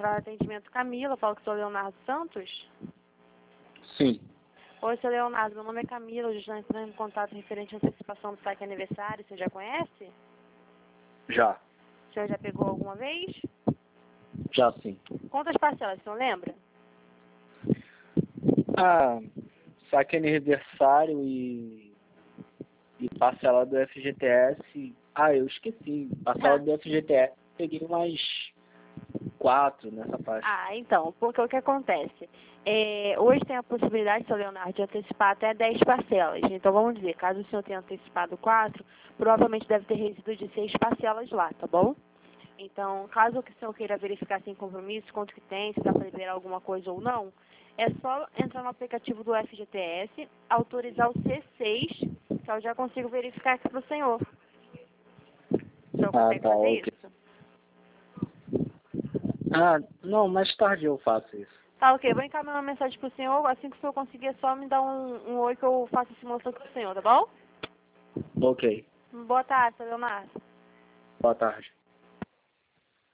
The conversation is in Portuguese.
Central de Atendimento Camila, falo com o senhor Leonardo Santos. Sim. Oi, seu Leonardo, meu nome é Camila, eu já entrando em contato referente à antecipação do saque aniversário, você já conhece? Já. O senhor já pegou alguma vez? Já sim. Quantas parcelas, o senhor lembra? Ah, saque aniversário e parcela do FGTS. Ah, eu esqueci. Parcela do FGTS, peguei umas 4 nessa faixa. Ah, então, porque o que acontece? Hoje tem a possibilidade, seu Leonardo, de antecipar até 10 parcelas. Então, vamos dizer, caso o senhor tenha antecipado 4, provavelmente deve ter resíduo de 6 parcelas lá, tá bom? Então, caso o senhor queira verificar sem compromisso quanto que tem, se dá para liberar alguma coisa ou não, é só entrar no aplicativo do FGTS, autorizar o C6, que eu já consigo verificar aqui para o senhor. O senhor consegue Tá, fazer ok. isso? Ah, não, mais tarde eu faço isso. Tá, ok. Vou encaminhar uma mensagem pro senhor. Assim que o senhor conseguir, é só me dar um oi que eu faço a simulação aqui pro senhor, tá bom? Ok. Boa tarde, seu Leonardo. Boa tarde.